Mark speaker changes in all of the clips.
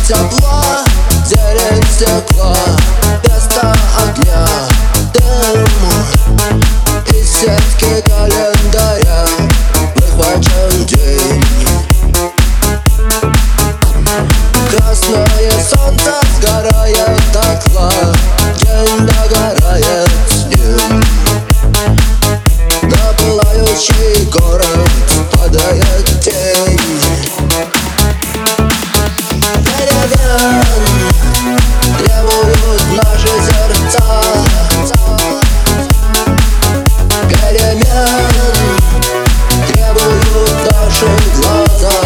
Speaker 1: тепла, зелень стекла, место огня, дым. Из сетки календаря выхвачен день. Красное солнце сгорает дотла, день догорает с ним. На пылающий город падает тень. Перемен требуют наши сердца. Перемен требуют наши глаза.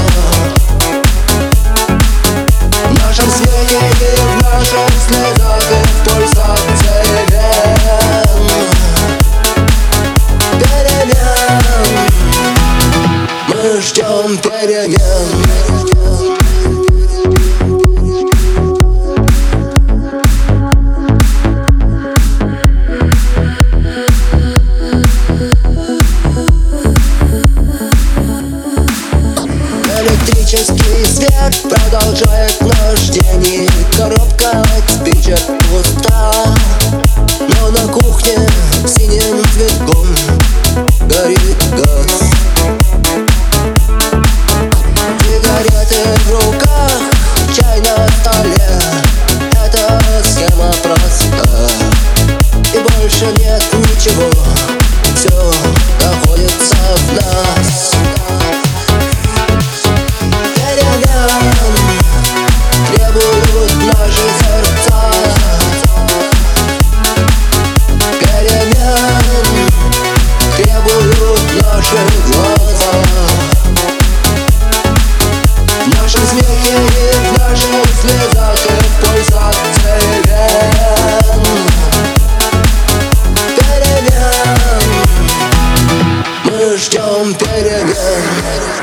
Speaker 1: В нашем смехе и в наших слезах, и в пульсации вен. Перемен, мы ждем перемен. Электрический свет продолжает наш день. Коробка от спичек пуста, но на кухне синим цветком горит газ. Сигареты в руках, чай на столе. Эта схема проста, и больше нет ничего. Все находится в нас. Требуют наши сердца. Перемен требуют наши глаза. В нашем смехе и в наших слезах, и в пульсации вен. Перемен, мы ждем перемен.